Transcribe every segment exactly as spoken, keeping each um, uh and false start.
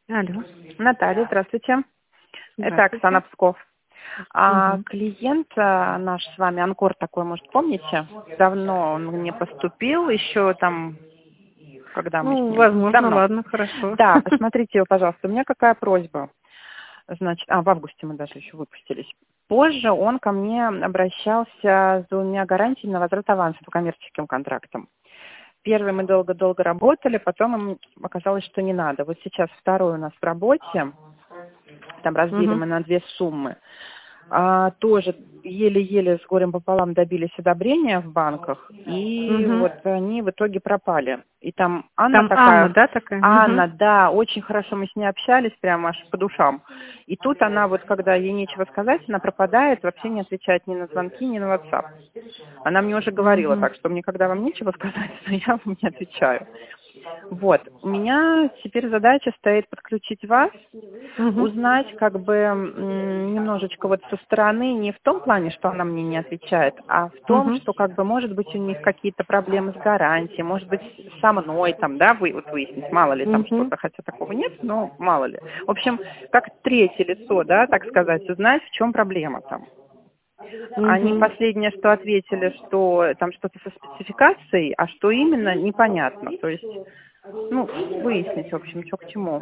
Алло. Наталья, здравствуйте. Это Здравствуйте. Оксана Псков. А, Мгм. клиент а, наш с вами, Анкор такой, может, помните? Давно он мне поступил, еще там, когда мы с Ну, ним... возможно, Давно. ладно, хорошо. Да, посмотрите его, пожалуйста. У меня какая просьба? Значит, а, в августе мы даже еще выпустились. Позже он ко мне обращался с двумя гарантиями на возврат аванса по коммерческим контрактам. Первый мы долго-долго работали, потом им оказалось, что не надо. Вот сейчас второй у нас в работе, там разбили Угу. мы на две суммы. А, тоже еле-еле с горем пополам добились одобрения в банках, и Угу. вот они в итоге пропали. И там Анна Там Анна, такая, да, такая? Анна, Угу. да, очень хорошо мы с ней общались, прямо аж по душам. И тут она вот, когда ей нечего сказать, она пропадает, вообще не отвечает ни на звонки, ни на WhatsApp. Она мне уже говорила Угу. так, что мне, когда вам нечего сказать, то я вам не отвечаю. Вот, у меня теперь задача стоит подключить вас, Угу. узнать как бы м, немножечко вот со стороны, не в том плане, что она мне не отвечает, а в том, Угу. что как бы может быть у них какие-то проблемы с гарантией, может быть со мной там, да, вы, вот выяснить, мало ли там Угу. что-то, хотя такого нет, но мало ли. В общем, как третье лицо, да, так сказать, узнать, в чем проблема там. Они Угу. последнее, что ответили, что там что-то со спецификацией, а что именно, непонятно. То есть, ну, выяснить, в общем, что к чему.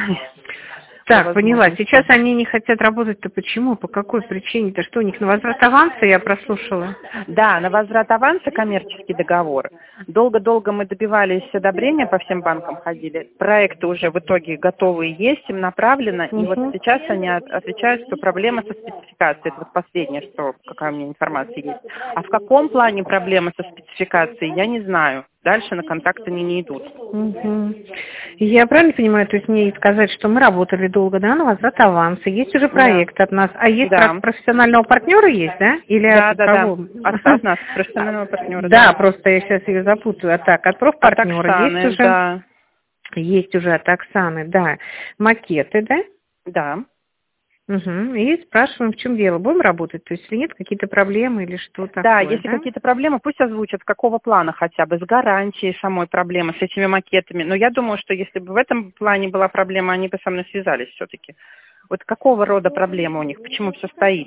По Так, поняла. Сейчас возможности. они не хотят работать-то почему? По какой причине-то? Что у них на возврат аванса я прослушала? Да, на возврат аванса коммерческий договор. Долго-долго мы добивались одобрения, по всем банкам ходили. Проекты уже в итоге готовые есть, им направлено. И вот Угу. сейчас они от- отвечают, что проблема со спецификацией. Это вот последнее, что, какая у меня информация есть. А в каком плане проблемы со спецификацией, я не знаю. Дальше на контакт они не идут. Угу. Я правильно понимаю, то есть мне сказать, что мы работали долго, да, на возврат аванса, есть уже Да, проект от нас, а есть про- да, профессионального партнера есть, да? Или да, от да, да. кого? От, от нас, профессионального партнера, Да, да. просто я сейчас ее запутаю. А так, от От профпартнера есть Оксаны, уже, да, есть уже от Оксаны, да, макеты, да? да. Угу. И спрашиваем, в чем дело, будем работать, то есть или нет, какие-то проблемы или что Да, такое, если да? какие-то проблемы, пусть озвучат, какого плана хотя бы, с гарантией самой проблемы, с этими макетами. Но я думаю, что если бы в этом плане была проблема, они бы со мной связались все-таки. Вот какого рода проблема у них, почему все стоит?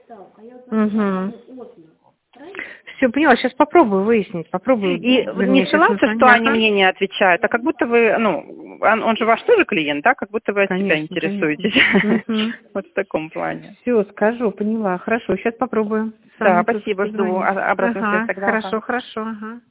Угу. Все, поняла, сейчас попробую выяснить, попробую, И не вернее, сейчас ссылаться, что назвоню. они Ага. мне не отвечают, а как будто вы, ну, он, он же ваш тоже клиент, да, как будто вы от себя Конечно, конечно. интересуетесь. Угу. Вот в таком плане. Все, скажу, поняла. Хорошо, сейчас попробую с Да, Анной тут спасибо, жду позвонить. а- обратную связь Ага, тогда. Ага. хорошо, хорошо, ага.